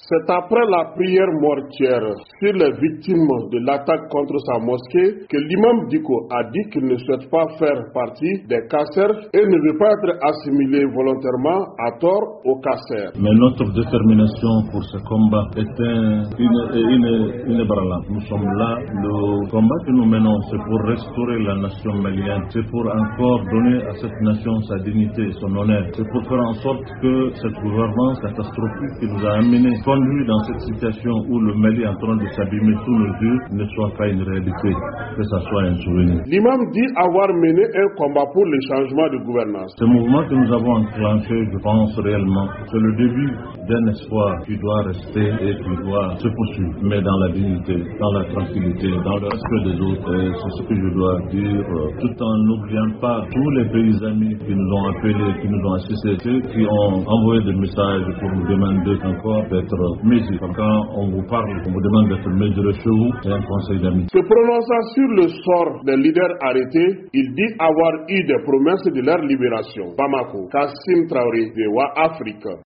C'est après la prière mortuaire sur les victimes de l'attaque contre sa mosquée que l'imam Dicko a dit qu'il ne souhaite pas faire partie des casseurs et ne veut pas être assimilé volontairement à tort aux casseurs. Mais notre détermination pour ce combat est inébranlable. Nous sommes là. Le combat que nous menons, c'est pour restaurer la nation malienne. C'est pour encore donner à cette nation sa dignité et son honneur. C'est pour faire en sorte que cette gouvernance catastrophique qui nous a amenés, conduit dans cette situation où le Mali est en train de s'abîmer sous nos yeux, ne soit pas une réalité, que ça soit un souvenir. L'imam dit avoir mené un combat pour le changement de gouvernance. Ce mouvement que nous avons enclenché, je pense réellement, c'est le début d'un espoir qui doit rester et qui doit se poursuivre, mais dans la dignité, dans la tranquillité, dans le respect des autres. Et c'est ce que je dois dire, tout en n'oubliant pas tous les pays amis qui nous ont appelés, qui nous ont assistés, ceux qui ont envoyé des messages pour nous demander encore d'être mesurés. Quand on vous parle, on vous demande d'être mesurés chez vous, c'est un conseil d'amis. Se prononçant sur le sort des leaders arrêtés, il dit avoir eu des promesses de leur libération. Bamako, Kassim Traoré, VOA Afrique.